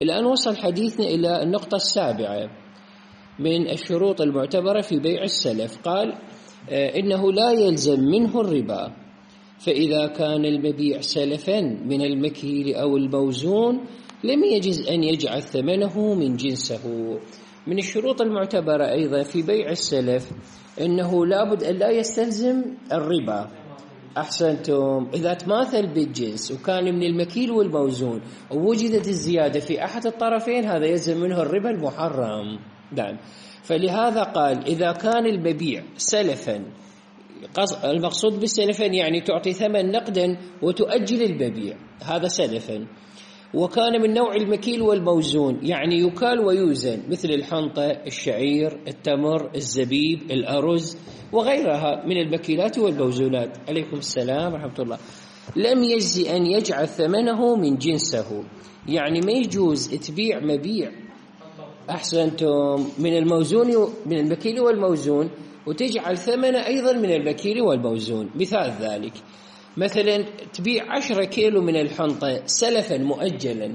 الآن وصل حديثنا إلى النقطة السابعة من الشروط المعتبرة في بيع السلف. قال إنه لا يلزم منه الربا، فإذا كان المبيع سلفا من المكيل أو الموزون لم يجز أن يجعل ثمنه من جنسه. من الشروط المعتبرة أيضا في بيع السلف إنه لابد أن لا يستلزم الربا. أحسنتم. إذا تماثل بالجنس وكان من المكيل والموزون ووجدت الزيادة في أحد الطرفين هذا يلزم منه الربا المحرم. نعم. فلهذا قال إذا كان المبيع سلفا، المقصود بالسلفا يعني تعطي ثمن نقدا وتؤجل المبيع، هذا سلفا. وكان من نوع المكيل والموزون يعني يكال ويوزن، مثل الحنطة، الشعير، التمر، الزبيب، الأرز وغيرها من المكيلات والموزونات. عليكم السلام ورحمة الله. لم يجزي أن يجعل ثمنه من جنسه، يعني ما يجوز تبيع مبيع أحسنتم من الموزون من المكيل والموزون وتجعل ثمنه أيضا من المكيل والموزون. مثال ذلك مثلا تبيع 10 كيلو من الحنطة سلفا مؤجلا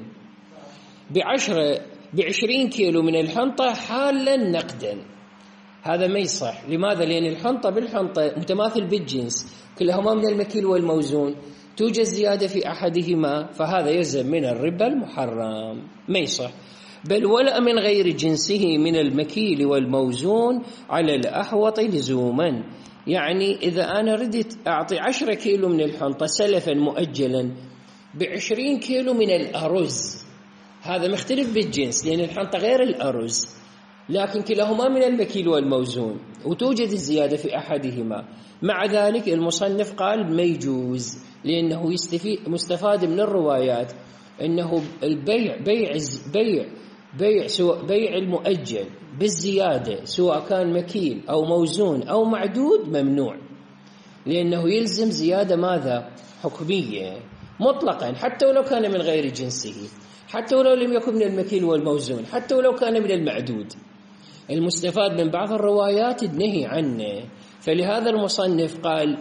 ب20 كيلو من الحنطة حالا نقدا، هذا ما يصح. لماذا؟ لأن الحنطة بالحنطة متماثل بالجنس، كلهما من المكيل والموزون، توجد زيادة في أحدهما فهذا يلزم من الربا المحرم، ما يصح. بل ولا من غير جنسه من المكيل والموزون على الأحوط لزوما. يعني إذا أنا ردت أعطي 10 كيلو من الحنطة سلفا مؤجلا ب20 كيلو من الأرز، هذا مختلف بالجنس لأن الحنطة غير الأرز، لكن كلاهما من المكيل والموزون وتوجد الزيادة في أحدهما. مع ذلك المصنف قال ما يجوز، لأنه مستفاد من الروايات أنه البيع بيع المؤجل بالزيادة سواء كان مكيل أو موزون أو معدود ممنوع، لأنه يلزم زيادة ماذا؟ حكمية مطلقا، حتى ولو كان من غير جنسه، حتى ولو لم يكن من المكيل والموزون، حتى ولو كان من المعدود. المستفاد من بعض الروايات النهي عنه. فلهذا المصنف قال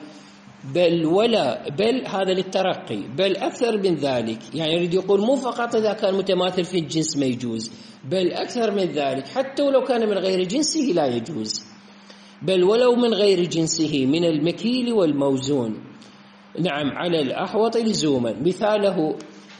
بل هذا للترقي، بل أكثر من ذلك، يعني يريد يقول مو فقط إذا كان متماثل في الجنس ما يجوز، بل أكثر من ذلك حتى ولو كان من غير جنسه لا يجوز، بل ولو من غير جنسه من المكيل والموزون. نعم على الأحوط لزوما. مثاله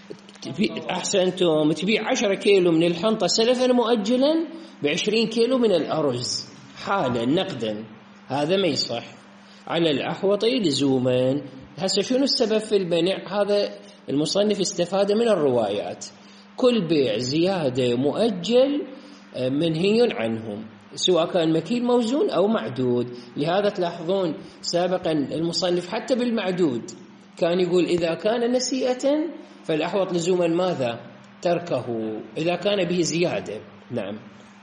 أحسنتم تبيع 10 كيلو من الحنطة سلفا مؤجلا ب20 كيلو من الأرز حالا نقدا، هذا ما يصح. على الأحوط لزوما. هسه شنو السبب في المنع؟ هذا المصنف استفاد من الروايات. كل بيع زيادة مؤجل منهي عنهم سواء كان مكيل موزون أو معدود. لهذا تلاحظون سابقا المصنف حتى بالمعدود كان يقول إذا كان نسيئة فالأحوط لزوما ماذا؟ تركه إذا كان به زيادة. نعم.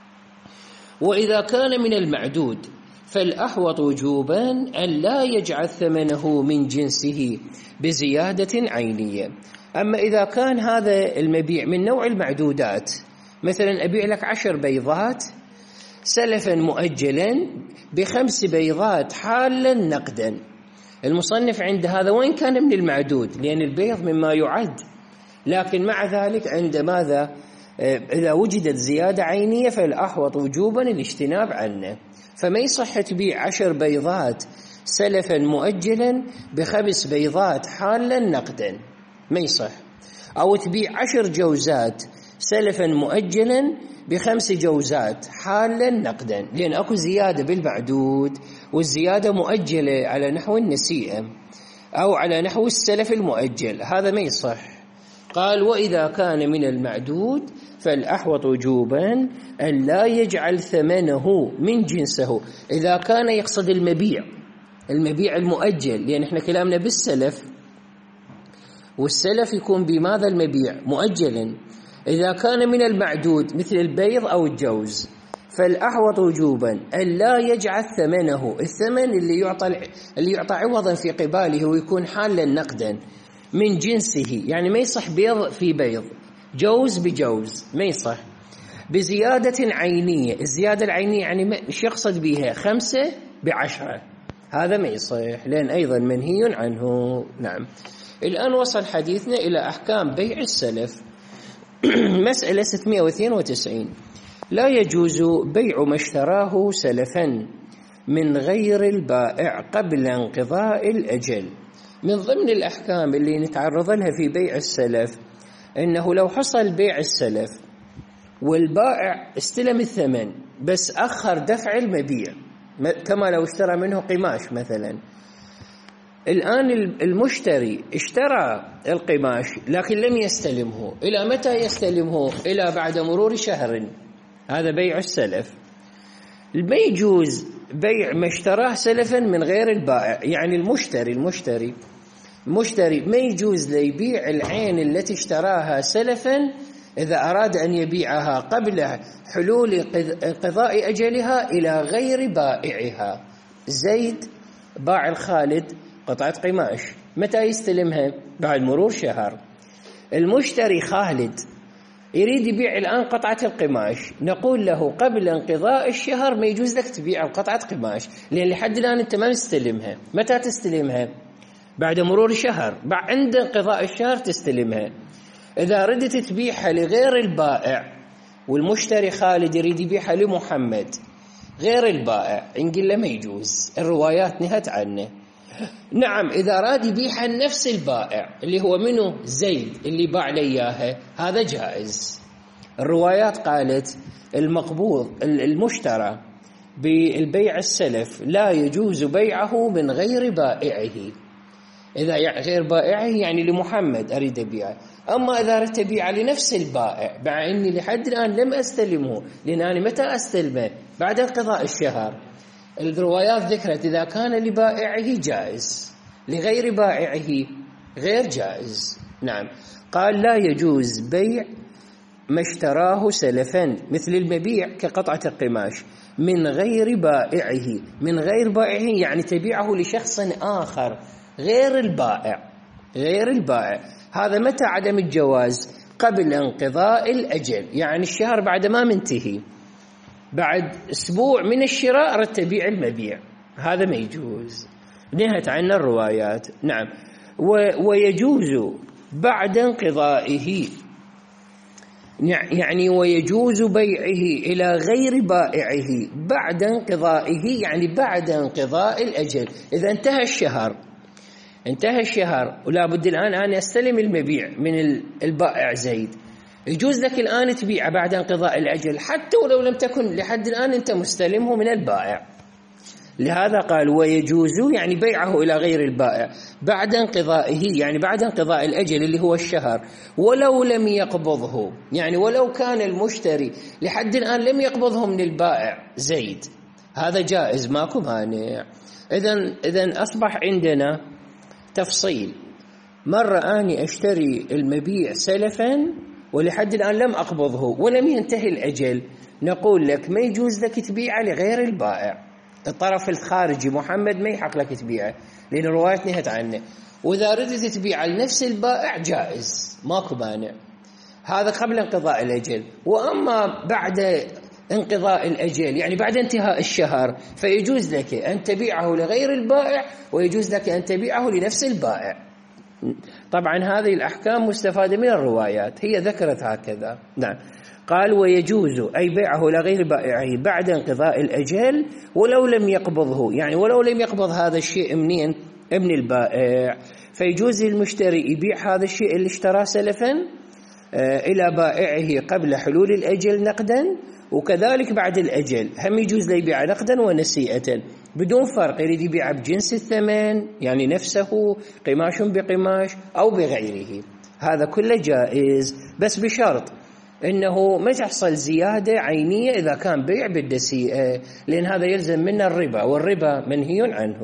وإذا كان من المعدود فالأحوط وجوبا أن لا يجعل ثمنه من جنسه بزيادة عينية. أما إذا كان هذا المبيع من نوع المعدودات، مثلا أبيع لك 10 بيضات سلفا مؤجلا ب5 بيضات حالا نقدا، المصنف عند هذا وين كان من المعدود، لأن البيض مما يعد، لكن مع ذلك عند ماذا؟ إذا وجدت زيادة عينية فالأحوط وجوبا الاجتناب عنه. فما يصح تبيع 10 بيضات سلفا مؤجلا ب5 بيضات حالا نقدا، ما يصح. أو تبيع 10 جوزات سلفا مؤجلا ب5 جوزات حالا نقدا، لأن أكو زيادة بالمعدود والزيادة مؤجلة على نحو النسيئة أو على نحو السلف المؤجل، هذا ما يصح. قال وإذا كان من المعدود فالأحوط وجوبا أن لا يجعل ثمنه من جنسه. إذا كان يقصد المبيع المؤجل، لأن احنا كلامنا بالسلف، والسلف يكون بماذا؟ المبيع مؤجلا. إذا كان من المعدود مثل البيض أو الجوز فالأحوط وجوبا أن لا يجعل ثمنه، الثمن اللي يعطى عوضا في قباله ويكون حالا نقدا، من جنسه، يعني ما يصح بيض في بيض، جوز بجوز، ما يصح. بزيادة عينية، الزيادة العينية يعني مش يقصد بها 5 ب10، هذا ما يصح لأن أيضا منهي عنه. نعم. الآن وصل حديثنا إلى أحكام بيع السلف. مسألة 692. لا يجوز بيع ما اشتراه سلفا من غير البائع قبل انقضاء الأجل. من ضمن الأحكام اللي نتعرض لها في بيع السلف إنه لو حصل بيع السلف والبائع استلم الثمن بس أخر دفع المبيع، كما لو اشترى منه قماش مثلا، الآن المشتري اشترى القماش لكن لم يستلمه، إلى متى يستلمه؟ إلى بعد مرور شهر. هذا بيع السلف. ما يجوز بيع ما اشتراه سلفا من غير البائع، يعني المشتري ما يجوز ليبيع العين التي اشتراها سلفا إذا أراد أن يبيعها قبل حلول انقضاء أجلها إلى غير بائعها. زيد باع الخالد قطعة قماش، متى يستلمها؟ بعد مرور شهر. المشتري خالد يريد يبيع الآن قطعة القماش، نقول له قبل انقضاء الشهر ما يجوز لك تبيع قطعة قماش، لأن لحد الآن أنت ما مستلمها. متى تستلمها؟ بعد مرور شهر، عند انقضاء الشهر تستلمها. إذا ردت تبيعها لغير البائع والمشتري خالد يريد يبيعها لمحمد غير البائع، نقول له ما يجوز، الروايات نهت عنه. نعم، إذا أراد يبيعها لنفس البائع اللي هو منه زيد اللي باع لي إياها، هذا جائز. الروايات قالت المقبوض المشترى بالبيع السلف لا يجوز بيعه من غير بائعه. إذا غير بائعه يعني لمحمد أريد أبيعه، أما إذا أردت أبيعه لنفس البائع مع أني لحد الآن لم أستلمه، لأن أنا متى أستلمه؟ بعد انقضاء الشهر. الروايات ذكرت إذا كان لبائعه جائز، لغير بائعه غير جائز. نعم، قال لا يجوز بيع ما اشتراه سلفا مثل المبيع كقطعة القماش من غير بائعه. من غير بائعه يعني تبيعه لشخص آخر غير البائع. هذا متى عدم الجواز؟ قبل انقضاء الأجل، يعني الشهر بعد ما منتهي، بعد أسبوع من الشراء أردت تبيع المبيع، هذا ما يجوز، نهت عنه الروايات. نعم، ويجوز بعد انقضائه، يعني ويجوز بيعه إلى غير بائعه بعد انقضائه، يعني بعد انقضاء الأجل. إذا انتهى الشهر ولا بد الآن أن أستلم المبيع من البائع زيد، يجوز لك الآن تبيعه بعد انقضاء الأجل حتى ولو لم تكن لحد الآن أنت مستلمه من البائع. لهذا قال ويجوز يعني بيعه إلى غير البائع بعد انقضائه، يعني بعد انقضاء الأجل اللي هو الشهر، ولو لم يقبضه، يعني ولو كان المشتري لحد الآن لم يقبضه من البائع زيد، هذا جائز، ماكو مانع. إذن أصبح عندنا تفصيل. مرة أني أشتري المبيع سلفا ولحد الآن لم أقبضه ولم ينتهي الأجل، نقول لك ما يجوز لك تبيعه لغير البائع، الطرف الخارجي محمد ما يحق لك تبيعه لأن الرواية نهت عنه. وإذا ردت تبيعه لنفس البائع جائز، ماكو مانع، هذا قبل انقضاء الأجل. وأما بعد انقضاء الأجل يعني بعد انتهاء الشهر فيجوز لك أن تبيعه لغير البائع ويجوز لك أن تبيعه لنفس البائع. طبعا هذه الأحكام مستفادة من الروايات، هي ذكرت هكذا. نعم، قال ويجوز أي بيعه لغير بائعه بعد انقضاء الأجل ولو لم يقبضه، يعني ولو لم يقبض هذا الشيء منين؟ من البائع، فيجوز للمشتري يبيع هذا الشيء اللي اشتراه سلفا إلى بائعه قبل حلول الأجل نقدا، وكذلك بعد الأجل هم يجوز له يبيع نقدا ونسيئة بدون فرق، يريد يبيع بجنس الثمن يعني نفسه قماش بقماش أو بغيره، هذا كله جائز، بس بشرط إنه ما تحصل زيادة عينية إذا كان بيع بالنسيئة، لأن هذا يلزم منا الربا، والربا منهي عنه.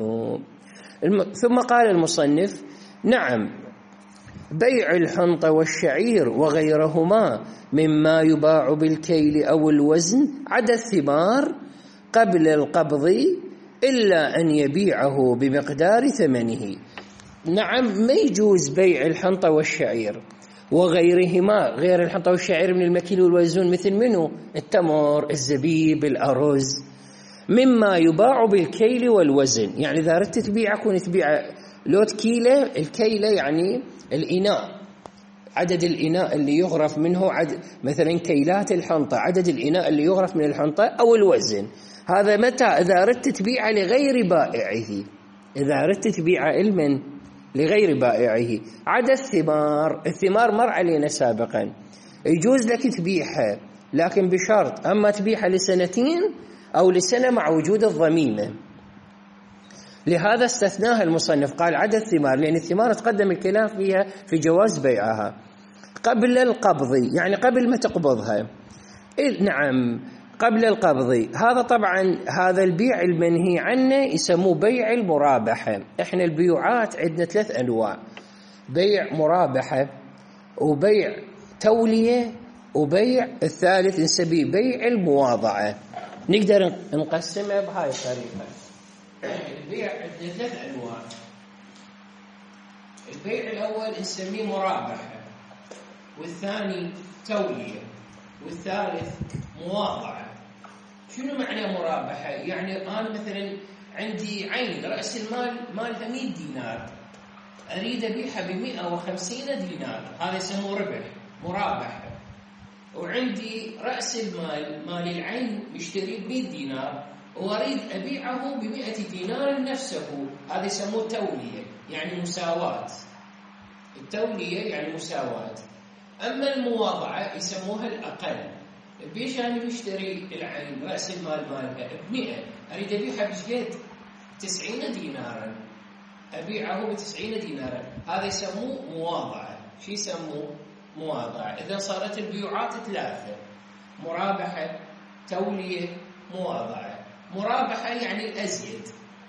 ثم قال المصنف نعم، بيع الحنطة والشعير وغيرهما مما يباع بالكيل أو الوزن عدا الثمار قبل القبض إلا أن يبيعه بمقدار ثمنه. نعم، ما يجوز بيع الحنطة والشعير وغيرهما، غير الحنطة والشعير من المكيل والوزن، مثل منه التمر، الزبيب، الأرز، مما يباع بالكيل والوزن، يعني إذا أردت تبيع كون تبيع لوت كيلة، الكيلة يعني الإناء عدد الإناء اللي يغرف منه، مثلا كيلات الحنطة، عدد الإناء اللي يغرف من الحنطة أو الوزن. هذا متى؟ إذا أردت تبيعه لغير بائعه، إذا أردت تبيع علما لغير بائعه. عدا الثمار، الثمار مر علينا سابقا، يجوز لك تبيعها لكن بشرط، أما تبيعها لسنتين أو لسنة مع وجود الضميمة. لهذا استثناها المصنف، قال عدا الثمار، لأن الثمار تقدم الكلام فيها في جواز بيعها قبل القبض، يعني قبل ما تقبضها. نعم قبل القبض. هذا طبعا هذا البيع المنهي عنه يسموه بيع المرابحة. احنا البيوعات عندنا 3 أنواع: بيع مرابحة، وبيع تولية، وبيع الثالث نسميه بيع المواضعة. نقدر نقسمها بهاي الطريقة. البيع عندنا 3 أنواع. البيع الأول نسميه مرابحة، والثاني تولية، والثالث مواضعة. شنو معنى مرابحة؟ يعني أنا مثلا عندي عين رأس المال مالها 100 دينار، أريد أبيعها ب150 دينار، هذا يسموه ربح، مرابحة. وعندي رأس المال مال العين مشتري ب100 دينار وأريد أبيعه ب100 دينار نفسه، هذا يسموه تولية، يعني مساواة. التولية يعني مساواة. أما المواضعة يسموها الأقل. بيش أنا بشتري العين رأس المال مالها ب100، أريد أبيعها بشقد 90 دينارا، أبيعه ب90 دينارا، هذا يسموه مواضعة. شو يسموه؟ مواضعة. إذا صارت البيوعات 3: مرابحة، تولية، مواضعة. مرابحة يعني الأزيد،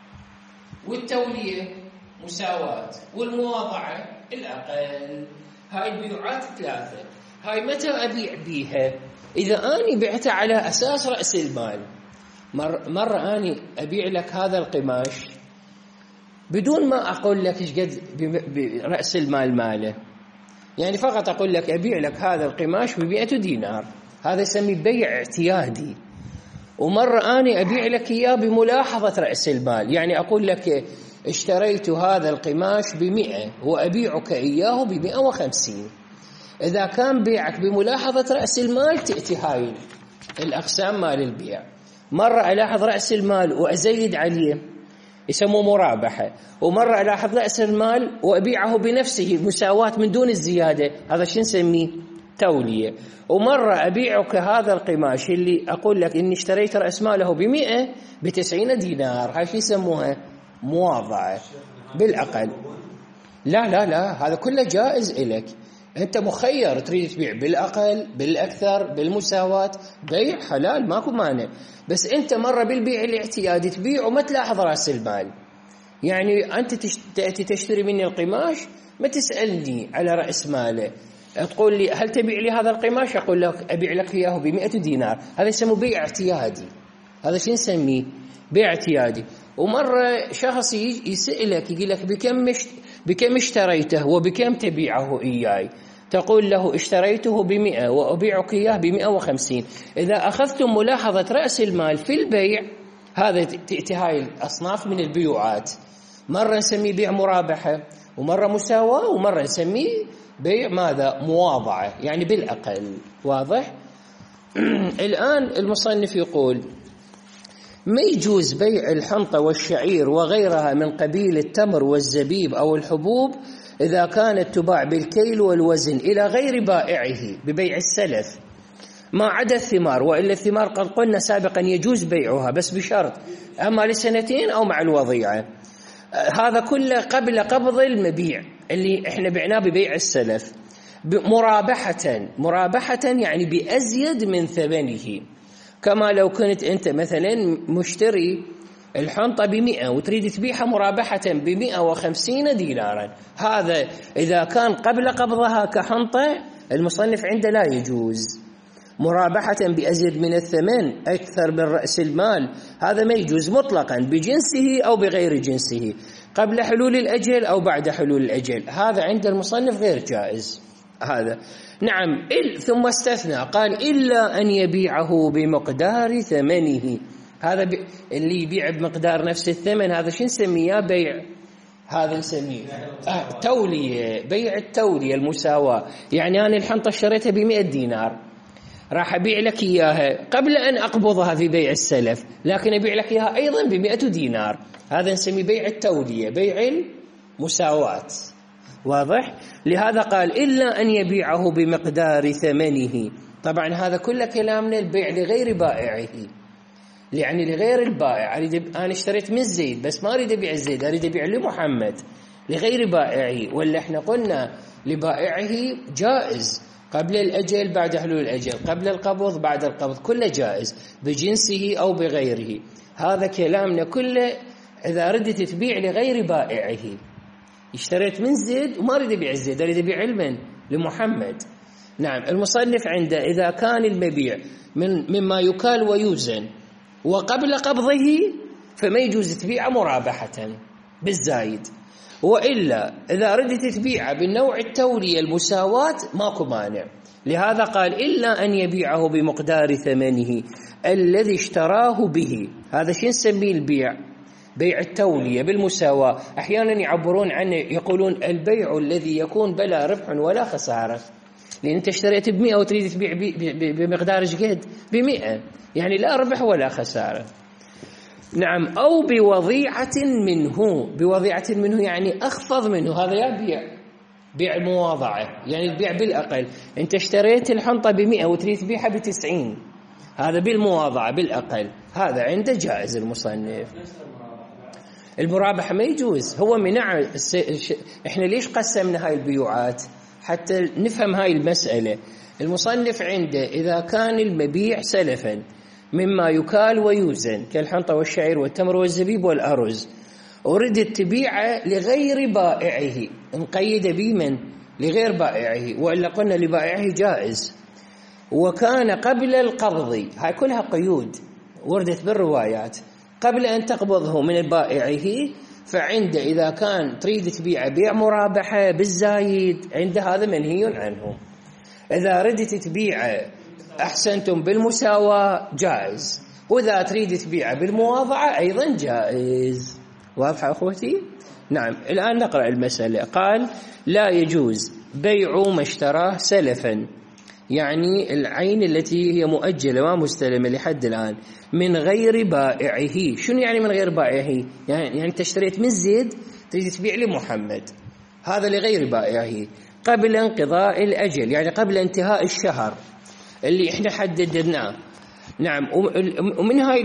والتولية مساواة، والمواضعة الأقل. هاي البيوعات 3. هاي متى أبيع بيها؟ إذا أنا بعتها على أساس رأس المال. مرة أنا أبيع لك هذا القماش بدون ما أقول لك إيش قد برأس المال ماله، يعني فقط أقول لك أبيع لك هذا القماش ب100 دينار، هذا يسمي بيع اعتيادي. ومرة أنا أبيع لك إياه بملاحظة رأس المال، يعني أقول لك اشتريت هذا القماش ب100 وأبيعك إياه ب150. إذا كان بيعك بملاحظة رأس المال تأتي هاي الأقسام مال البيع. مرة ألاحظ رأس المال وأزيد عليه يسموه مرابحة، ومرة ألاحظ رأس المال وأبيعه بنفسه مساواة من دون الزيادة، هذا شو نسميه؟ تولية. ومرة أبيعك هذا القماش اللي أقول لك إني اشتريت رأس ماله ب100 ب90 دينار، هاي شو يسموها؟ مواضعة بالأقل. لا لا لا، هذا كله جائز إلك، أنت مخير، تريد تبيع بالأقل بالأكثر بالمساواة، بيع حلال ماكو مانع. بس أنت مرة بالبيع الاعتيادي تبيع وما تلاحظ رأس المال، يعني أنت تأتي تشتري مني القماش ما تسألني على رأس ماله، تقول لي هل تبيع لي هذا القماش؟ أقول لك أبيع لك إياه ب100 دينار، هذا يسمى بيع اعتيادي. هذا شو نسميه؟ بيع اعتيادي. ومرة شخص يسألك يقول لك بكم اشتريته وبكم تبيعه إياي؟ تقول له اشتريته ب100 وأبيعك إياه ب150. إذا أخذتم ملاحظة رأس المال في البيع، هذا تأتي هاي الأصناف من البيوعات. مرة نسميه بيع مرابحة، ومرة مساواة، ومرة نسميه بيع ماذا؟ مواضعة، يعني بالأقل. واضح؟ الآن المصنف يقول ما يجوز بيع الحنطة والشعير وغيرها من قبيل التمر والزبيب أو الحبوب إذا كانت تباع بالكيل والوزن إلى غير بائعه ببيع السلف، ما عدا الثمار، وإلا الثمار قد قلنا سابقا يجوز بيعها بس بشرط، أما لسنتين أو مع الوضيعة. هذا كله قبل قبض المبيع اللي احنا بعناه ببيع السلف. مرابحة يعني بأزيد من ثمنه، كما لو كنت أنت مثلا مشتري الحنطة ب100 وتريد تبيعها مرابحة ب150 دينارا، هذا إذا كان قبل قبضها كحنطة المصنف عنده لا يجوز. مرابحة بأزيد من الثمن أكثر من رأس المال، هذا ما يجوز مطلقا بجنسه أو بغير جنسه، قبل حلول الأجل أو بعد حلول الأجل، هذا عند المصنف غير جائز. هذا نعم. ثم استثنى قال إلا أن يبيعه بمقدار ثمنه. هذا اللي يبيع بمقدار نفس الثمن هذا شو نسميه؟ بيع. هذا نسميه تولية، بيع التولية المساواة. يعني أنا الحنطة اشتريتها ب100 دينار، راح أبيع لك إياها قبل أن أقبضها في بيع السلف، لكن أبيع لك إياها أيضا ب100 دينار. هذا نسميه بيع التولية، بيع المساواة. واضح؟ لهذا قال إلا أن يبيعه بمقدار ثمنه. طبعا هذا كله كلامنا البيع لغير بائعه، يعني لغير البائع. أنا اشتريت من زيد بس ما أريد أبيع الزيد، أريد أبيع لمحمد لغير بائعه. ولا احنا قلنا لبائعه جائز قبل الأجل بعد حلول الأجل، قبل القبض بعد القبض، كله جائز بجنسه أو بغيره. هذا كلامنا كله إذا ردت تبيع لغير بائعه. اشتريت من زيد وما أريد أبيع الزيد، أريد أبيع علما لمحمد. نعم، المصنف عنده إذا كان المبيع مما يكال ويوزن وقبل قبضه فما يجوز تبيعه مرابحة بالزايد، وإلا إذا ردت تبيعه بالنوع التولية المساواة ماكو مانع. لهذا قال إلا أن يبيعه بمقدار ثمنه الذي اشتراه به. هذا شو نسميه البيع؟ بيع التولية بالمساواة. أحيانا يعبرون عنه يقولون البيع الذي يكون بلا ربح ولا خسارة، لأن أنت اشتريت ب100 وتريد تبيع بمقدار قد ب100، يعني لا ربح ولا خسارة. نعم، أو بوضيعة منه. بوضيعة منه يعني أخفض منه. هذا يا بيع المواضعة، يعني البيع بالأقل. أنت اشتريت الحنطة ب100 وتريد تبيعها ب90، هذا بالمواضعة بالأقل. هذا عنده جائز. المصنف المرابحة ما يجوز. هو منع. احنا ليش قسمنا هاي البيوعات؟ حتى نفهم هاي المسألة. المصنف عنده إذا كان المبيع سلفا مما يكال ويوزن كالحنطة والشعير والتمر والزبيب والأرز، وردت تبيعه لغير بائعه، نقيد بمن؟ لغير بائعه، وإلا قلنا لبائعه جائز، وكان قبل القبض. هاي كلها قيود وردت بالروايات. قبل أن تقبضه من بائعه، فعند إذا كان تريد تبيع بيع مرابحة بالزايد، عند هذا منهي عنه. إذا ردت تبيع أحسنتم بالمساواة جائز، وإذا تريد تبيع بالمواضعة أيضا جائز. واضحة أخوتي؟ نعم. الآن نقرأ المسألة. قال لا يجوز بيع ما اشتراه سلفا، يعني العين التي هي مؤجلة ما مستلمة لحد الآن، من غير بائعه. شنو يعني من غير بائعه؟ يعني أنت اشتريت من زيد تريد تبيع لمحمد، هذا لغير بائعه قبل انقضاء الأجل، يعني قبل انتهاء الشهر اللي احنا حددناه. نعم. ومن هاي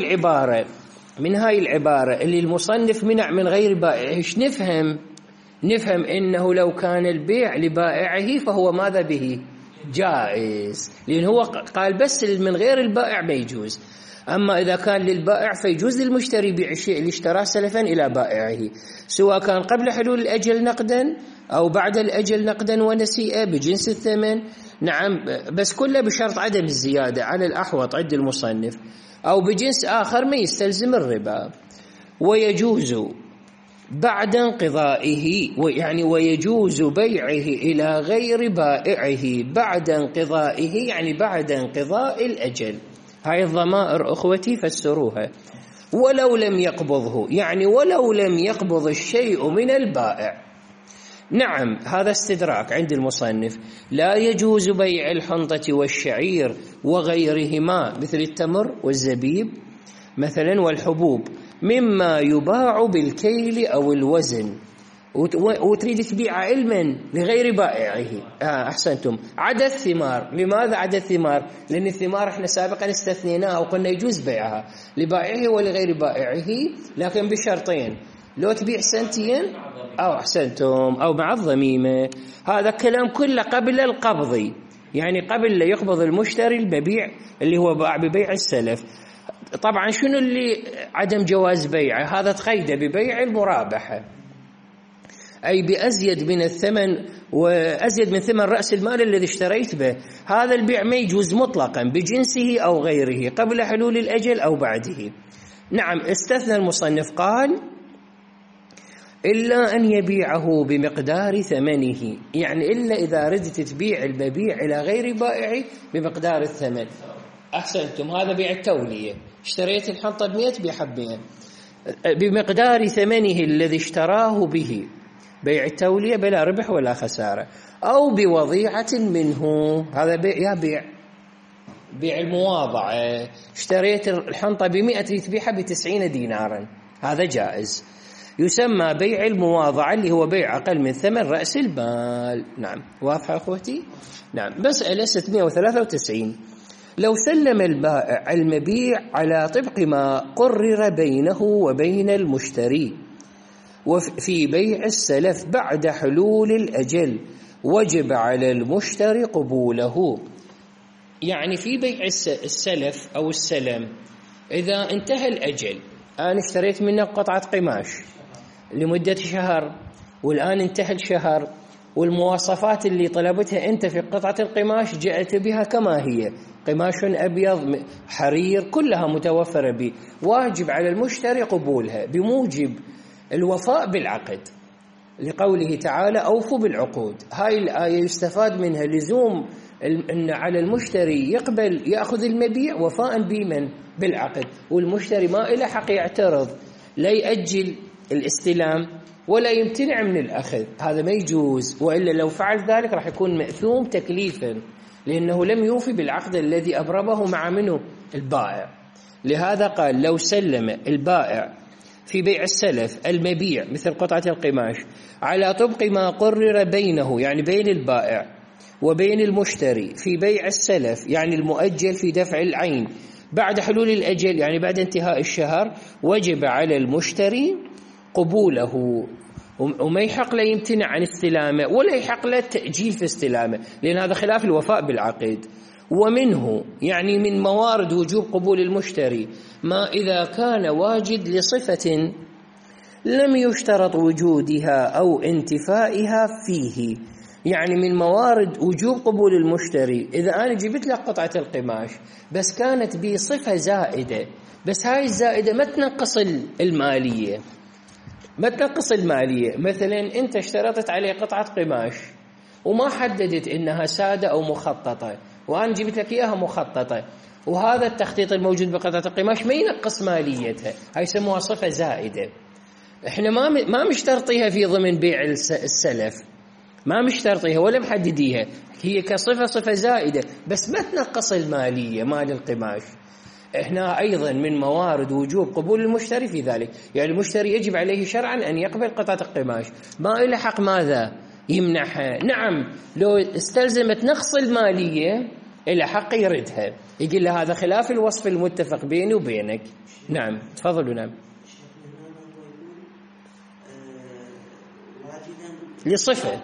العبارة اللي المصنف منع من غير بائعه، ايش نفهم انه لو كان البيع لبائعه فهو ماذا به؟ جائز، لأن هو قال بس من غير البائع ما يجوز. أما إذا كان للبائع فيجوز للمشتري بيع الشيء اللي اشتراه سلفا إلى بائعه، سواء كان قبل حلول الأجل نقدا أو بعد الأجل نقدا ونسيئة بجنس الثمن. نعم، بس كله بشرط عدم الزيادة على الأحوط عند المصنف، أو بجنس آخر ما يستلزم الربا. ويجوز بعد انقضائه، يعني ويجوز بيعه إلى غير بائعه بعد انقضائه، يعني بعد انقضاء الأجل. هاي الضمائر أخوتي فسروها. ولو لم يقبضه، يعني ولو لم يقبض الشيء من البائع. نعم، هذا استدراك عند المصنف. لا يجوز بيع الحنطة والشعير وغيرهما مثل التمر والزبيب مثلا والحبوب مما يباع بالكيل أو الوزن، وتريد تبيع علما لغير بائعه. أحسنتم. عدا الثمار. لماذا عدا الثمار؟ لأن الثمار احنا سابقا استثنيناها وقلنا يجوز بيعها لبائعه ولغير بائعه، لكن بشرطين: لو تبيع سنتين أو أحسنتم أو مع الضميمة. هذا كلام كله قبل القبض، يعني قبل لا يقبض المشتري المبيع اللي هو باع ببيع السلف. طبعا شنو اللي عدم جواز بيعه؟ هذا تقيده ببيع المرابحة، أي بأزيد من الثمن وأزيد من ثمن رأس المال الذي اشتريت به. هذا البيع ما يجوز مطلقا بجنسه أو غيره قبل حلول الأجل أو بعده. نعم، استثنى المصنف قال إلا أن يبيعه بمقدار ثمنه، يعني إلا إذا ردت تبيع المبيع إلى غير بائعه بمقدار الثمن. أحسنتم، هذا بيع التولية. اشتريت الحنطة ب100 بيعها ب100 بمقدار ثمنه الذي اشتراه به، بيع التولية بلا ربح ولا خسارة، أو بوضيعة منه، هذا بيع المواضعة، اشتريت الحنطة ب100 تبيعها ب90 دينارا، هذا جائز، يسمى بيع المواضعة اللي هو بيع أقل من ثمن رأس المال. نعم واضحة أخوتي؟ نعم. مسألة 693. لو سلم البائع المبيع على طبق ما قرر بينه وبين المشتري وفي بيع السلف بعد حلول الأجل وجب على المشتري قبوله. يعني في بيع السلف أو السلم إذا انتهى الأجل، أنا اشتريت منك قطعة قماش لمدة شهر، والآن انتهى الشهر، والمواصفات اللي طلبتها أنت في قطعة القماش جئت بها كما هي، قماش أبيض حرير كلها متوفرة به، واجب على المشتري قبولها بموجب الوفاء بالعقد، لقوله تعالى أوفوا بالعقود. هاي الآية يستفاد منها لزوم أن على المشتري يقبل يأخذ المبيع وفاء بمن؟ بالعقد، والمشتري ما إله حق يعترض، لا يأجل الاستلام ولا يمتنع من الأخذ، هذا ما يجوز، وإلا لو فعل ذلك راح يكون مأثوم تكليفا، لأنه لم يوفي بالعقد الذي أبرمه مع منه البائع. لهذا قال لو سلم البائع في بيع السلف المبيع مثل قطعة القماش على طبق ما قرر بينه، يعني بين البائع وبين المشتري في بيع السلف، يعني المؤجل في دفع العين بعد حلول الأجل، يعني بعد انتهاء الشهر، وجب على المشتري قبوله، وما يحق له يمتنع عن استلامه ولا يحق له تأجيل في استلامه، لأن هذا خلاف الوفاء بالعقد. ومنه يعني من موارد وجوب قبول المشتري ما إذا كان واجد لصفة لم يشترط وجودها أو انتفائها فيه. يعني من موارد وجوب قبول المشتري إذا أنا جبت لك قطعة القماش بس كانت بصفة زائدة، بس هاي الزائدة ما تنقص المالية، ما تنقص المالية. مثلا أنت اشترطت عليه قطعة قماش وما حددت إنها سادة أو مخططة، وأنا جبت لك إياها مخططة، وهذا التخطيط الموجود بقطعة القماش ما ينقص ماليتها، هاي يسموها صفة زائدة. إحنا ما مشترطيها في ضمن بيع السلف، ما مشترطيها ولا محدديها، هي كصفة زائدة بس ما تنقص المالية مال القماش. إحنا أيضا من موارد وجوب قبول المشتري في ذلك، يعني المشتري يجب عليه شرعا أن يقبل قطعة القماش، ما إلى حق ماذا؟ يمنحها. نعم لو استلزمت نقص المالية إلى حق يردها، يقول له هذا خلاف الوصف المتفق بيني وبينك. نعم تفضلوا. نعم لصفة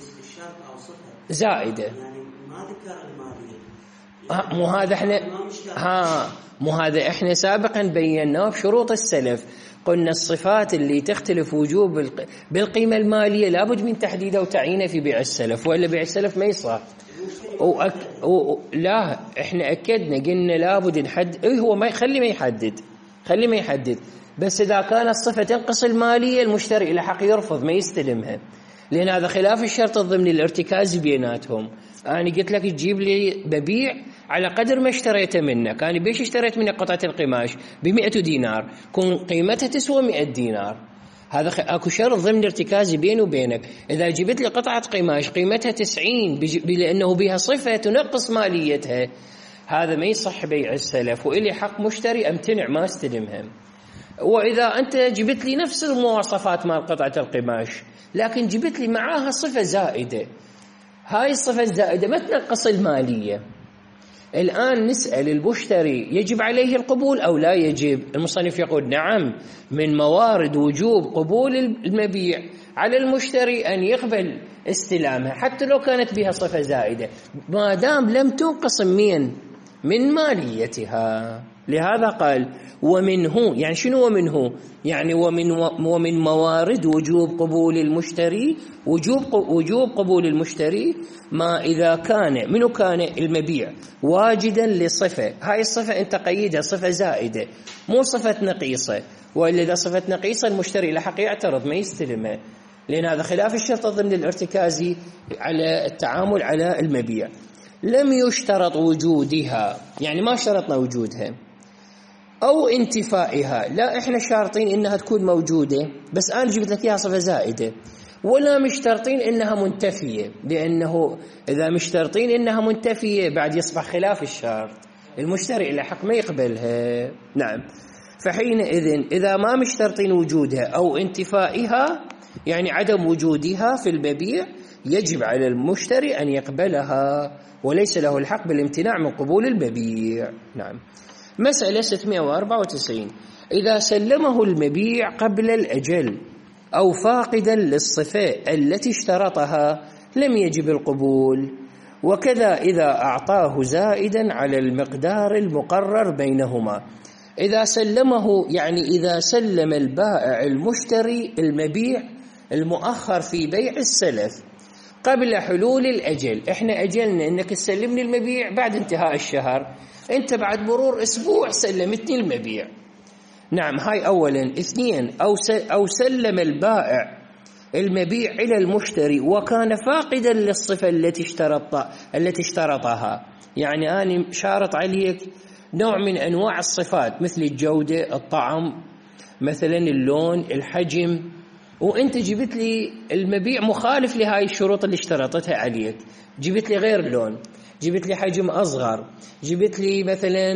زائدة، يعني ما ذكر المالية، مو هذا احنا مو هذا احنا سابقا بيناه بشروط السلف، قلنا الصفات اللي تختلف وجوب بالقيمة المالية لابد من تحديدها وتعيينها في بيع السلف، وإلا بيع السلف ما يصح. لا احنا أكدنا قلنا لابد نحدد، هو ما خلي ما يحدد، بس إذا كانت الصفة تنقص المالية المشتري إلى حق يرفض ما يستلمها، لأن هذا خلاف الشرط ضمن الارتكاز بيناتهم. أنا قلت لك تجيب لي ببيع على قدر ما اشتريته منك، أنا بيش اشتريت منك قطعة القماش ب100 دينار، كون قيمتها تسوى 100 دينار، هذا أكو شرط ضمن الارتكاز بيني وبينك. إذا جبت لي قطعة قماش قيمتها 90 لأنه بها صفة تنقص ماليتها، هذا ما يصح بيع السلف، وإلي حق مشتري أمتنع ما استلمها. وإذا أنت جبت لي نفس المواصفات مال قطعة القماش لكن جبت لي معاها صفة زائدة، هاي الصفة الزائدة ما تنقص المالية، الآن نسأل المشتري يجب عليه القبول أو لا يجب؟ المصنف يقول نعم، من موارد وجوب قبول المبيع على المشتري أن يقبل استلامها حتى لو كانت بها صفة زائدة ما دام لم تنقص من ماليتها. لهذا قال ومنه، يعني شنو ومنه؟ يعني ومن موارد وجوب قبول المشتري، وجوب قبول المشتري ما إذا كان منه كان المبيع واجدا لصفة، هاي الصفة أنت قيدها صفة زائدة مو صفة نقيصة، وإلا إذا صفة نقيصة المشتري له حق يعترض ما يستلمها، لأن هذا خلاف الشرط ضمن الارتكاز على التعامل على المبيع. لم يشترط وجودها، يعني ما شرطنا وجودها أو انتفائها، لا إحنا شارطين إنها تكون موجودة بس أنا جبت لك إياها صفة زائدة، ولا مشترطين إنها منتفية، لأنه إذا مشترطين إنها منتفية بعد يصبح خلاف الشرط، المشتري إلى حق ما يقبلها. نعم، فحينئذ إذا ما مشترطين وجودها أو انتفائها، يعني عدم وجودها في المبيع، يجب على المشتري أن يقبلها وليس له الحق بالامتناع من قبول المبيع. نعم. مسألة 694: إذا سلمه المبيع قبل الأجل أو فاقدا للصفة التي اشترطها لم يجب القبول، وكذا إذا أعطاه زائدا على المقدار المقرر بينهما. إذا سلمه، يعني إذا سلم البائع المشتري المبيع المؤخر في بيع السلف قبل حلول الأجل، إحنا أجلنا إنك تسلمني المبيع بعد انتهاء الشهر، أنت بعد مرور أسبوع سلمتني المبيع. نعم، هاي أولا. اثنين، أو سلم البائع المبيع إلى المشتري وكان فاقدا للصفة التي اشترطها، يعني أنا شارط عليك نوع من أنواع الصفات مثل الجودة، الطعم، مثلا اللون، الحجم، وأنت جبت لي المبيع مخالف لهاي الشروط اللي اشترطتها عليك، جبت لي غير لون، جبت لي حجم أصغر، جبت لي مثلا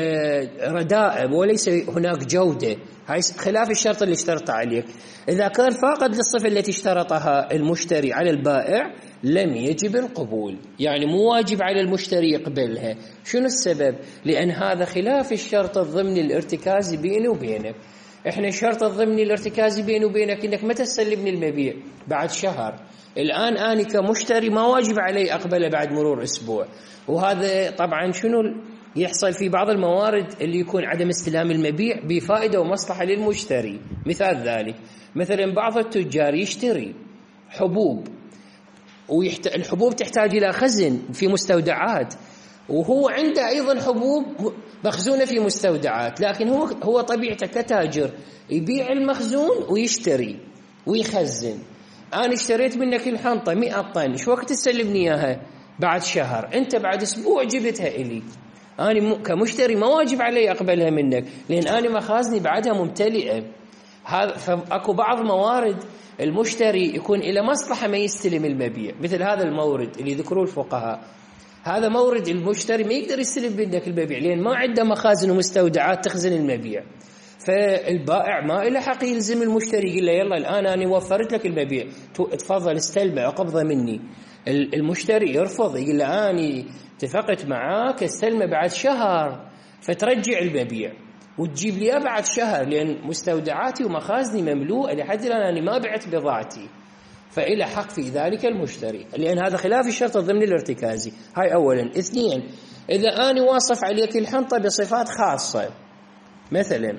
ردائب وليس هناك جودة، هاي خلاف الشرط اللي اشترطه عليك. إذا كان فاقد للصفة التي اشترطها المشتري على البائع لم يجب القبول، يعني مو واجب على المشتري يقبلها. شنو السبب؟ لأن هذا خلاف الشرط الضمني الارتكازي بيني وبينك. احنا الشرط الضمني الارتكازي بيني وبينك انك متى تسلمني المبيع؟ بعد شهر. الآن أنا كمشتري ما واجب علي أقبله بعد مرور أسبوع، وهذا طبعا شنو يحصل في بعض الموارد اللي يكون عدم استلام المبيع بفائدة ومصلحة للمشتري. مثال ذلك، مثلا بعض التجار يشتري حبوب، والحبوب تحتاج إلى خزن في مستودعات، وهو عنده أيضا حبوب مخزونة في مستودعات، لكن هو طبيعته كتاجر يبيع المخزون ويشتري ويخزن. أنا اشتريت منك الحنطة 100 طن، شو وقت تسلمني إياها؟ بعد شهر. أنت بعد أسبوع جبتها إلي، أنا كمشتري ما واجب علي أقبلها منك لأن أنا مخازني بعدها ممتلئة. فأكو بعض موارد المشتري يكون إلى مصلحة ما يستلم المبيع، مثل هذا المورد اللي ذكروه الفقهاء، هذا مورد المشتري ما يقدر يستلم منك المبيع لأن ما عنده مخازن ومستودعات تخزن المبيع، فالبائع ما له حق يلزم المشتري يقول له يلا الآن أنا وفرت لك المبيع تفضل استلمه وقبضه مني. المشتري يرفض، يقول له أنا اتفقت معاك استلمه بعد شهر، فترجع المبيع وتجيب لي بعد شهر لأن مستودعاتي ومخازني مملوءة لحد الآن أنا ما بعت بضاعتي، فإلى حق في ذلك المشتري، لأن هذا خلاف الشرط الضمني الارتكازي. هاي أولا. اثنين، إذا أنا واصف عليك الحنطة بصفات خاصة، مثلا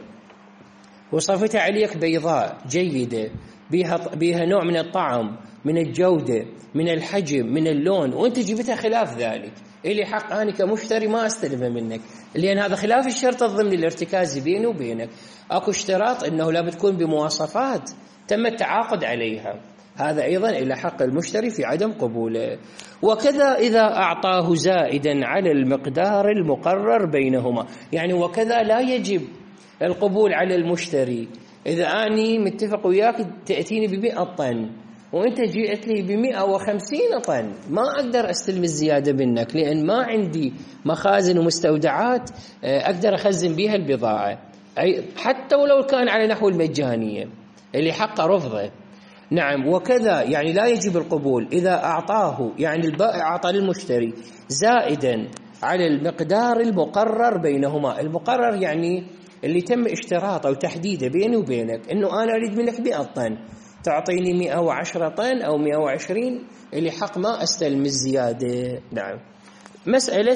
وصفتها عليك بيضاء جيدة بها نوع من الطعم، من الجودة، من الحجم، من اللون، وأنت جبتها خلاف ذلك، إلي حق أنا كمشتري ما أستلمها منك لأن هذا خلاف الشرط الضمني الارتكازي بيني وبينك. أكو اشتراط أنه لا بتكون بمواصفات تم التعاقد عليها، هذا أيضا إلى حق المشتري في عدم قبوله. وكذا إذا أعطاه زائدا على المقدار المقرر بينهما، يعني وكذا لا يجب القبول على المشتري إذا أني متفق وياك تأتيني ب100 طن وأنت جئت لي ب150 طن، ما أقدر أستلم الزيادة منك لأن ما عندي مخازن ومستودعات أقدر أخزن بها البضاعة، أي حتى ولو كان على نحو المجانية اللي حق رفضه. نعم. وكذا يعني لا يجب القبول إذا أعطاه، يعني البائع أعطى للمشتري زائدا على المقدار المقرر بينهما. المقرر يعني اللي تم اشتراطه وتحديده بيني وبينك، إنه أنا أريد منك 100 طن تعطيني 110 طن أو 120، اللي حق ما أستلم الزيادة. نعم. مسألة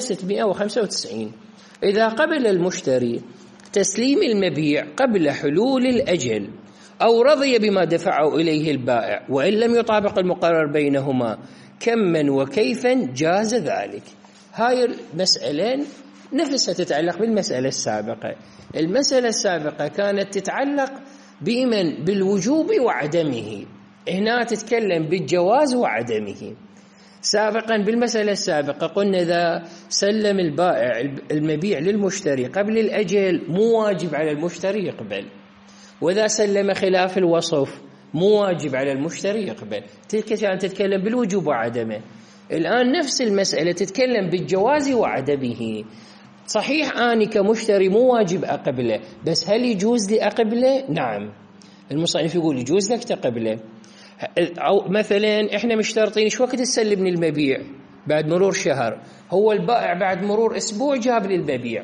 695: إذا قبل المشتري تسليم المبيع قبل حلول الأجل أو رضي بما دفعه إليه البائع وإن لم يطابق المقرر بينهما كما وكيفا جاز ذلك. هاي المسألة نفسها تتعلق بالمسألة السابقة. المسألة السابقة كانت تتعلق بمن بالوجوب وعدمه، هنا تتكلم بالجواز وعدمه. سابقا بالمسألة السابقة قلنا إذا سلم البائع المبيع للمشتري قبل الأجل مو واجب على المشتري يقبل، وإذا سلم خلاف الوصف مو واجب على المشتري يقبل. تلك كان تتكلم بالوجوب وعدمه. الآن نفس المسألة تتكلم بالجواز وعدمه. صحيح أنا كمشتري مو واجب أقبله، بس هل يجوز لي أقبله؟ نعم. المصنف يقول يجوز لك تقبله. أو مثلا إحنا مشترطين شو وقت تسلمني المبيع؟ بعد مرور شهر. هو البائع بعد مرور أسبوع جاب لي المبيع،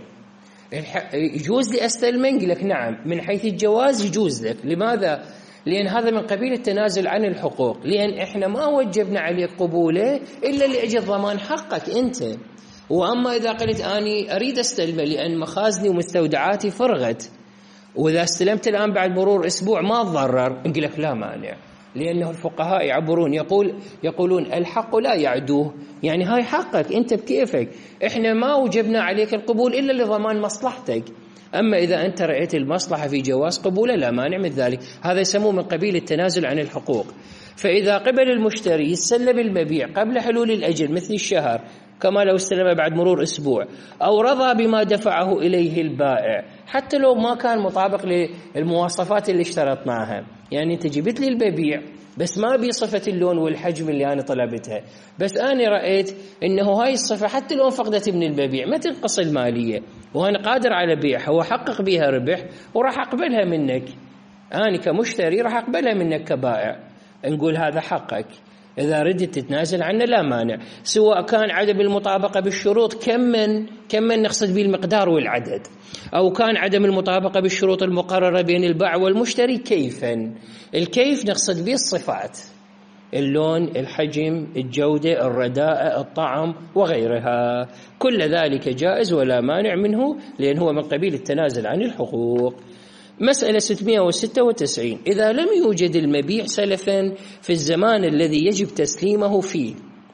يجوز لي أستلمه؟ يقول لك نعم، من حيث الجواز يجوز لك. لماذا؟ لأن هذا من قبيل التنازل عن الحقوق، لأن إحنا ما وجبنا عليك قبوله إلا لأجل ضمان حقك أنت. وأما إذا قلت أني أريد أستلمه لأن مخازني ومستودعاتي فرغت، وإذا استلمت الآن بعد مرور أسبوع ما تضرر، نقول لك لا مانع، لأنه الفقهاء يعبرون يقولون الحق لا يعدوه، يعني هاي حقك أنت بكيفك، إحنا ما وجبنا عليك القبول إلا لضمان مصلحتك. أما إذا أنت رأيت المصلحة في جواز قبوله لا مانع من ذلك. هذا يسموه من قبيل التنازل عن الحقوق. فإذا قبل المشتري يسلم المبيع قبل حلول الأجل مثل الشهر، كما لو استلم بعد مرور أسبوع، أو رضى بما دفعه إليه البائع حتى لو ما كان مطابق للمواصفات اللي اشترطناها، يعني أنت جبت لي البيع بس ما بصفة اللون والحجم اللي أنا طلبتها، بس أنا رأيت إنه هاي الصفة حتى لو فقدت من البيع ما تنقص المالية وأنا قادر على بيعها وأحقق بها ربح وراح أقبلها منك، أنا كمشتري راح أقبلها منك كبائع، نقول هذا حقك. إذا ردت تتنازل عنه لا مانع، سواء كان عدم المطابقة بالشروط كم من نقصد به المقدار والعدد، أو كان عدم المطابقة بالشروط المقررة بين البائع والمشتري كيفا. الكيف نقصد به الصفات، اللون، الحجم، الجودة، الرداءة، الطعم وغيرها، كل ذلك جائز ولا مانع منه، لأن هو من قبيل التنازل عن الحقوق. مسألة 696: إذا لم يوجد المبيع سلفا في الزمان الذي يجب تسليمه فيه،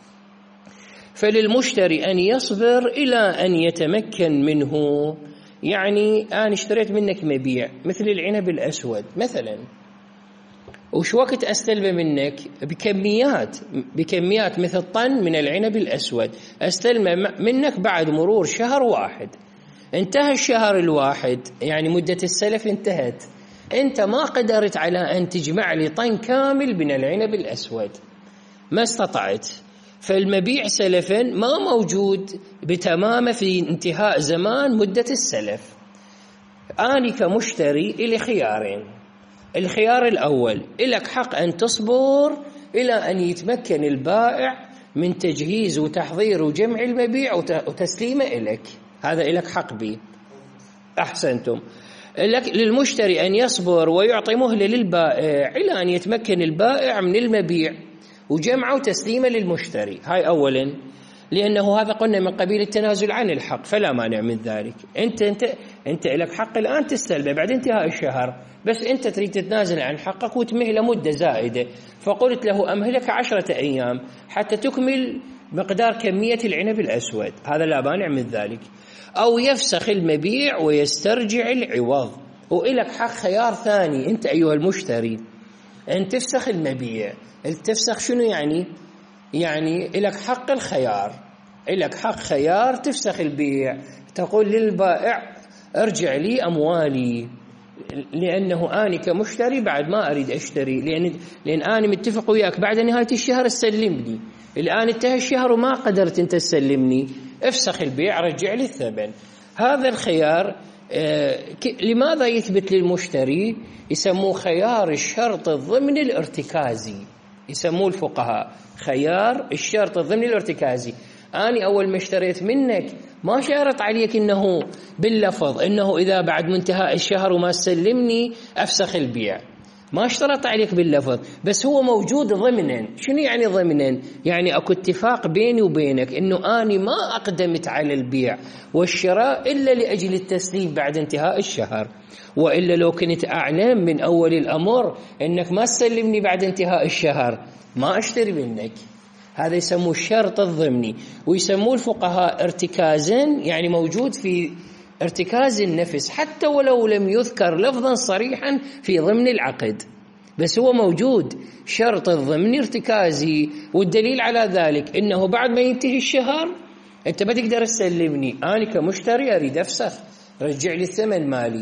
فللمشتري أن يصبر إلى أن يتمكن منه. يعني أنا اشتريت منك مبيع مثل العنب الأسود مثلا، وش وقت أستلم منك بكميات مثل طن من العنب الأسود، أستلم منك بعد مرور شهر واحد. انتهى الشهر الواحد، يعني مدة السلف انتهت، أنت ما قدرت على أن تجمع لي طن كامل من العنب الأسود، ما استطعت، فالمبيع سلفا ما موجود بتمامه في انتهاء زمان مدة السلف. أنا كمشتري إلي خيارين: الخيار الأول إلك حق أن تصبر إلى أن يتمكن البائع من تجهيز وتحضير وجمع المبيع وتسليمه إليك، هذا إلك حق به، أحسنتم. للمشتري أن يصبر ويعطي مهلة للبائع إلى أن يتمكن البائع من المبيع وجمعه وتسليمه للمشتري، هاي أولا، لأنه هذا قلنا من قبيل التنازل عن الحق، فلا مانع من ذلك. أنت لك حق الآن تستلمه بعد انتهاء الشهر، بس أنت تريد تتنازل عن حقك وتمهله مدة زائدة، فقلت له أمهلك 10 أيام حتى تكمل مقدار كمية العنب الأسود، هذا لا مانع من ذلك. أو يفسخ المبيع ويسترجع العوض. وإلك حق خيار ثاني أنت أيها المشتري، أن تفسخ المبيع. تفسخ شنو يعني إلك حق الخيار، إلك حق خيار تفسخ البيع، تقول للبائع ارجع لي أموالي، لأنه أنا كمشتري بعد ما أريد أشتري، لأن أنا متفق وياك بعد نهاية الشهر تسلمني، الآن انتهى الشهر وما قدرت أنت تسلمني، افسخ البيع رجع لي الثمن. هذا الخيار لماذا يثبت للمشتري؟ يسموه خيار الشرط الضمني الارتكازي، يسموه الفقهاء خيار الشرط الضمني الارتكازي. أنا أول ما اشتريت منك ما شارط عليك إنه باللفظ إنه إذا بعد منتهى الشهر وما سلمني أفسخ البيع، ما اشترط عليك باللفظ، بس هو موجود ضمنا. شنو يعني ضمنا؟ يعني أكو اتفاق بيني وبينك إنه أنا ما أقدمت على البيع والشراء إلا لأجل التسليم بعد انتهاء الشهر، وإلا لو كنت أعلم من أول الأمر إنك ما تسلمني بعد انتهاء الشهر ما أشتري منك. هذا يسموه الشرط الضمني، ويسموه الفقهاء ارتكازا، يعني موجود في ارتكاز النفس حتى ولو لم يذكر لفظا صريحا في ضمن العقد، بس هو موجود شرط الضمني ارتكازي. والدليل على ذلك إنه بعد ما ينتهي الشهر أنت ما تقدر تسلمني، أنا كمشتري أريد أفسخ، رجع لي الثمن مالي،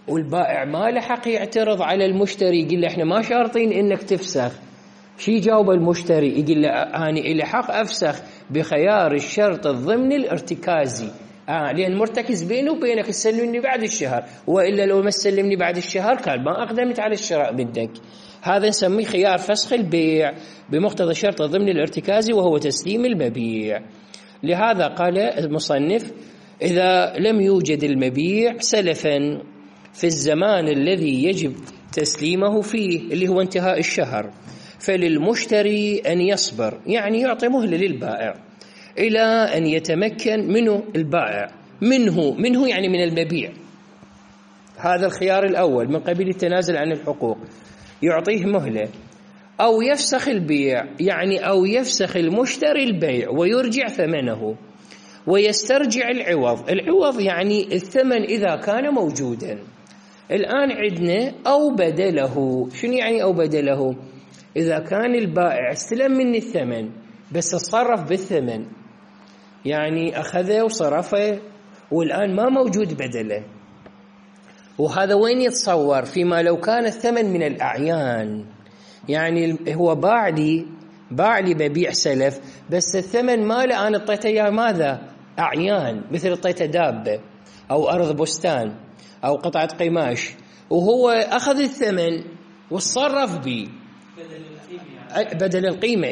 والبائع ما لحق يعترض على المشتري يقول له احنا ما شارطين انك تفسخ. شي جاوب المشتري؟ يقول له أنا إلي حق أفسخ بخيار الشرط الضمني الارتكازي، لأن مرتكز بيني وبينك تسلمني بعد الشهر، وإلا لو ما تسلمني بعد الشهر كان ما أقدمت على الشراء منك. هذا نسميه خيار فسخ البيع بمقتضى الشرط الضمني الارتكازي، وهو تسليم المبيع. لهذا قال المصنف: إذا لم يوجد المبيع سلفا في الزمان الذي يجب تسليمه فيه اللي هو انتهاء الشهر، فللمشتري أن يصبر، يعني يعطي مهلة للبائع إلى أن يتمكن منه البائع منه يعني من المبيع. هذا الخيار الأول من قبيل التنازل عن الحقوق، يعطيه مهلة. أو يفسخ البيع، يعني أو يفسخ المشتري البيع ويرجع ثمنه ويسترجع العوض يعني الثمن إذا كان موجودا. الآن عندنا أو بدله. شنو يعني أو بدله؟ إذا كان البائع استلم مني الثمن بس تصرف بالثمن، يعني أخذه وصرفه والآن ما موجود بدله، وهذا وين يتصور؟ فيما لو كان الثمن من الأعيان، يعني هو باع لي ببيع سلف بس الثمن ماله أنا اعطيته إياه ماذا؟ أعيان، مثل اعطيته دابة أو أرض بستان أو قطعة قماش، وهو أخذ الثمن وتصرف به بدل القيمة.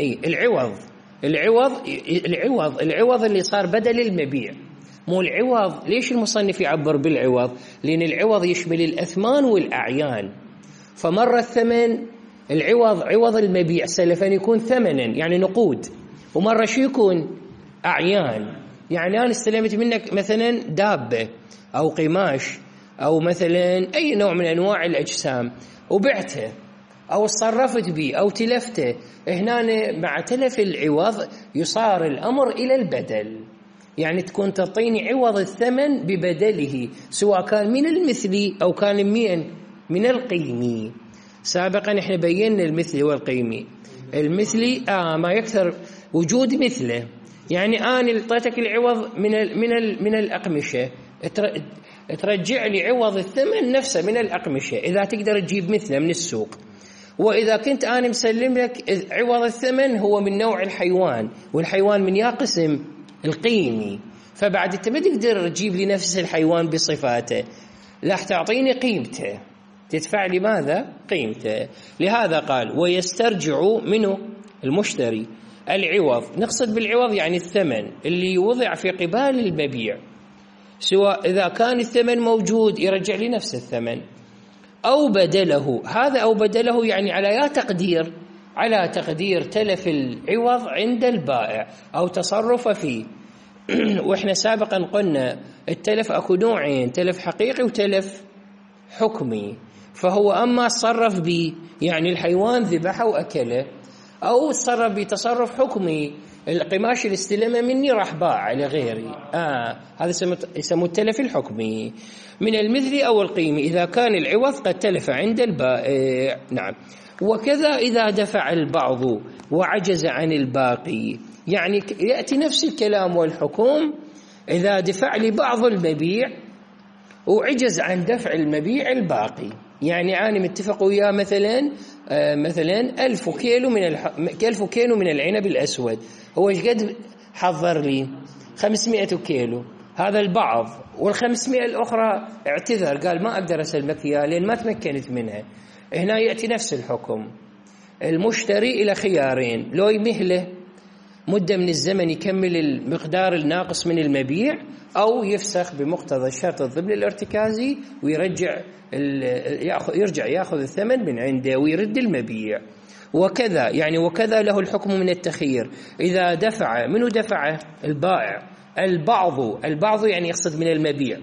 العوض اللي صار بدل المبيع، مو العوض. ليش المصنف يعبر بالعوض؟ لأن العوض يشمل الأثمان والأعيان. فمرة الثمن عوض المبيع سلفا يكون ثمنا يعني نقود، ومرة شو يكون؟ أعيان، يعني أنا استلمت منك مثلا دابة أو قماش أو مثلا أي نوع من أنواع الأجسام وبعته أو تصرفت به أو تلفته. هنا مع تلف العوض يصار الأمر إلى البدل، يعني تكون تعطيني عوض الثمن ببدله، سواء كان من المثلي أو كان من القيمي. سابقا احنا بينا المثلي والقيمي. المثلي ما يكثر وجود مثله، يعني أنا اعطيتك العوض من الأقمشة، ترجع لي عوض الثمن نفسه من الأقمشة إذا تقدر تجيب مثله من السوق. وإذا كنت أنا مسلم لك عوض الثمن هو من نوع الحيوان، والحيوان من قسم القيمي، فبعد أنت ما تقدر تجيب لي نفس الحيوان بصفاته، راح تعطيني قيمته، تدفع لي ماذا؟ قيمته. لهذا قال: ويسترجع منه المشتري العوض. نقصد بالعوض يعني الثمن اللي وضع في قبال المبيع، سواء إذا كان الثمن موجود يرجع لي نفس الثمن أو بدله. هذا أو بدله يعني على تقدير تلف العوض عند البائع أو تصرف فيه. وإحنا سابقا قلنا التلف أكو نوعين: تلف حقيقي وتلف حكمي. فهو أما تصرف به يعني الحيوان ذبحه وأكله، أو تصرف بتصرف حكمي، القماش اللي استلمه مني راح باع لغيري، هذا يسموه التلف الحكمي من المثل أو القيمي إذا كان العوض قد تلف عند البائع. نعم. وكذا إذا دفع البعض وعجز عن الباقي، يعني يأتي نفس الكلام والحكم إذا دفع لي بعض المبيع وعجز عن دفع المبيع الباقي. يعني أنا متفق وياه مثلا 1000 كيلو من العنب الأسود، هو ايش قد حضر لي؟ 500 كيلو، هذا البعض، وال500 الأخرى اعتذر قال ما أقدر أسلمك إياه لأن ما تمكنت منها. هنا يأتي نفس الحكم. المشتري إلى خيارين: لو يمهله مدة من الزمن يكمل المقدار الناقص من المبيع، أو يفسخ بمقتضى الشرط الضمني الارتكازي ويرجع يأخذ الثمن من عنده ويرد المبيع. وكذا له الحكم من التخيير إذا دفع. منه دفعه؟ البائع. البعض يعني يقصد من المبيع.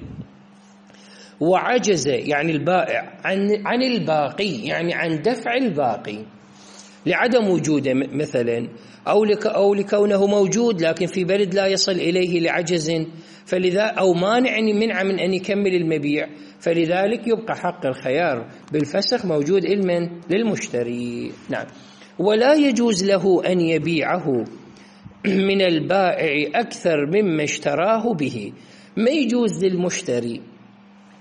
وعجز يعني البائع عن الباقي، يعني عن دفع الباقي لعدم وجوده مثلا، أو لكونه موجود لكن في بلد لا يصل إليه لعجز، فلذا أو منع من أن يكمل المبيع، فلذلك يبقى حق الخيار بالفسخ موجود للمشتري. نعم. ولا يجوز له أن يبيعه من البائع أكثر مما اشتراه به. ما يجوز للمشتري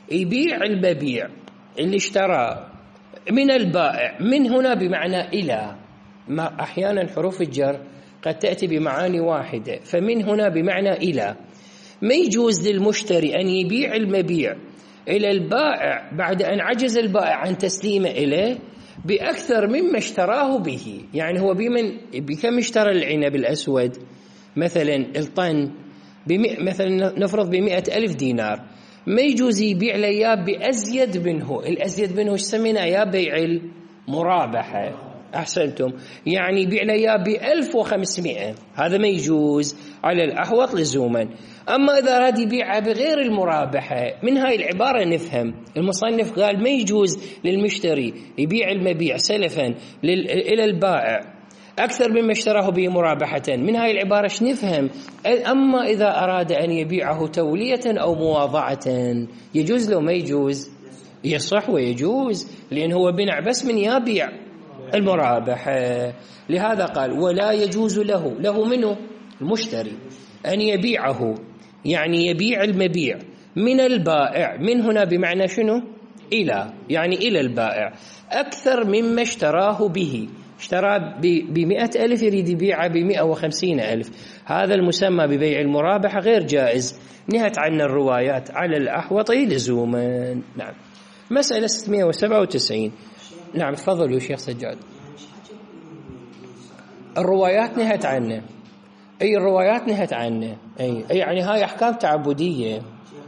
يبيع المبيع اللي اشترى من البائع، من هنا بمعنى إلى، ما أحيانا حروف الجر قد تأتي بمعاني واحدة، فمن هنا بمعنى إلى. ما يجوز للمشتري أن يبيع المبيع إلى البائع بعد أن عجز البائع عن تسليمه إليه بأكثر مما اشتراه به. يعني هو بكم اشترى العنب الأسود مثلا الطن، مثلا نفرض ب100,000 دينار، ما يجوز يبيع لياه بأزيد منه. الأزيد منه ايش سمينا يا بيع المرابحة، أحسنتم، يعني يبيع لياه ب1500، هذا ما يجوز على الأحوط لزوما. أما إذا أراد يبيعها بغير المرابحة، من هاي العبارة نفهم المصنف قال ما يجوز للمشتري يبيع المبيع سلفا إلى البائع أكثر مما اشتراه به مرابحة. من هاي العبارة نفهم أما إذا أراد أن يبيعه تولية أو مواضعة يجوز له ما يجوز؟ يصح ويجوز، لأن هو بنع بس من يبيع المرابحة. لهذا قال ولا يجوز له منه المشتري أن يبيعه، يعني يبيع المبيع من البائع، من هنا بمعنى شنو؟ إلى، يعني إلى البائع أكثر مما اشتراه به. اشترى ب100,000 يريد يبيعه ب150,000، هذا المسمى ببيع المرابحة غير جائز. نهت عن الروايات على الأحوط لزوما. نعم. مسألة 697. نعم تفضلوا يا شيخ سجاد. الروايات نهت عنه، أي الروايات نهت عنه، أي يعني هاي أحكام تعبدية.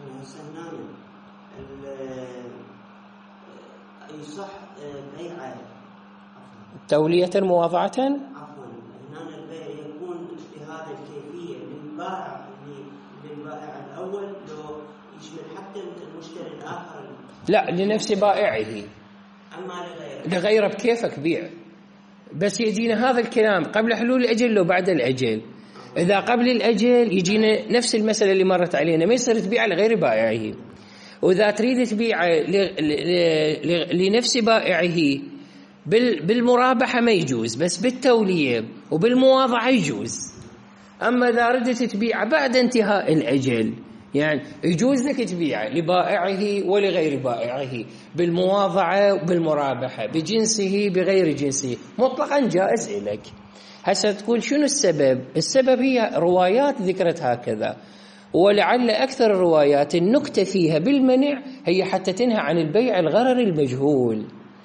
يصح بيعه تولية مواضعة؟ عفوا، هنا البيع يكون بهذه الكيفية للبائع للبائع الأول، لو يشمل حتى المشتري الآخر؟ لا، لنفس بائعه. أما لغيره بكيفك بيع، بس يجينا هذا الكلام قبل حلول الأجل لو بعد الأجل. إذا قبل الأجل يجينا نفس المسألة اللي مرت علينا، ما يصير تبيع لغير بائعه. وإذا تريد تبيع لنفس بائعه بالمرابحة ما يجوز، بس بالتولية وبالمواضعة يجوز. أما إذا ردت تبيع بعد انتهاء الأجل، يعني يجوز لك تبيع لبائعه ولغير بائعه بالمواضعة وبالمرابحة، بجنسه بغير جنسه، مطلقا جائز لك. هسه تقول شنو السبب؟ السبب هي روايات ذكرت هكذا، ولعل أكثر الروايات النكتة فيها بالمنع هي حتى تنهى عن البيع الغرر المجهول.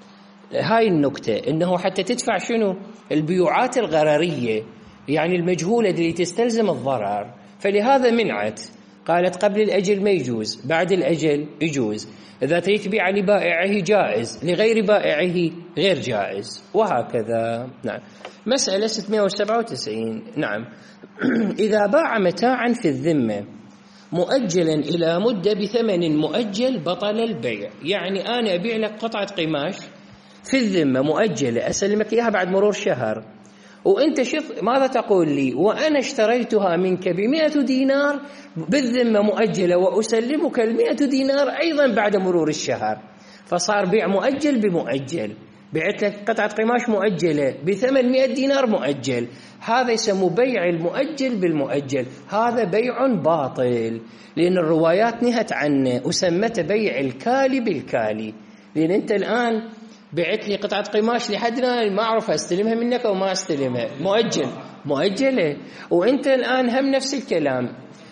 هاي النكتة، إنه حتى تدفع شنو؟ البيوعات الغررية، يعني المجهولة اللي تستلزم الضرر، فلهذا منعت. قالت قبل الأجل ما يجوز، بعد الأجل يجوز. إذا تريد تبيع لبائعه جائز، لغير بائعه غير جائز، وهكذا. نعم. مسألة 697. نعم. إذا باع متاعا في الذمة مؤجلا إلى مدة بثمن مؤجل بطل البيع. يعني أنا أبيع لك قطعة قماش في الذمة مؤجلة، أسلمك إياها بعد مرور شهر، وأنت ماذا تقول لي؟ وأنا اشتريتها منك ب100 دينار بالذمة مؤجلة، وأسلمك 100 دينار أيضا بعد مرور الشهر، فصار بيع مؤجل بمؤجل. بعت لك قطعة قماش مؤجلة بثمن 100 دينار مؤجل، هذا يسمى بيع المؤجل بالمؤجل، هذا بيع باطل، لأن الروايات نهت عنه وسمته بيع الكالي بالكالي. لأن أنت الآن بعت لي قطعة قماش لحد الآن ما أعرف أستلمها منك أو ما أستلمها، مؤجلة، وأنت الآن هم نفس الكلام،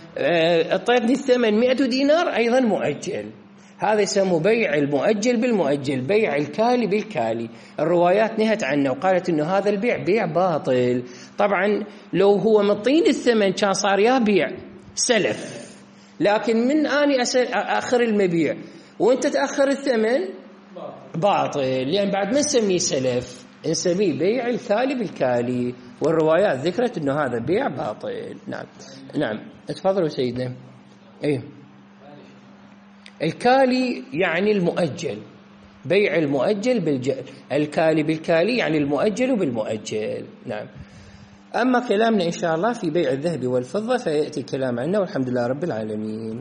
أعطيتني الثمن 100 دينار أيضا مؤجل، هذا يسمى بيع المؤجل بالمؤجل، بيع الكالي بالكالي. الروايات نهت عنه وقالت إنه هذا البيع بيع باطل. طبعا لو هو مطين الثمن كان صار يبيع سلف، لكن من أني أخر المبيع وأنت تأخر الثمن باطل، لأن بعد ما نسميه سلف، نسميه بيع الكالي بالكالي، والروايات ذكرت إنه هذا بيع باطل. نعم اتفضلوا سيدنا. ايه الكالي يعني المؤجل، بيع المؤجل الكالي بالكالي يعني المؤجل بالمؤجل. نعم. أما كلامنا إن شاء الله في بيع الذهب والفضة فيأتي الكلام عنه، والحمد لله رب العالمين.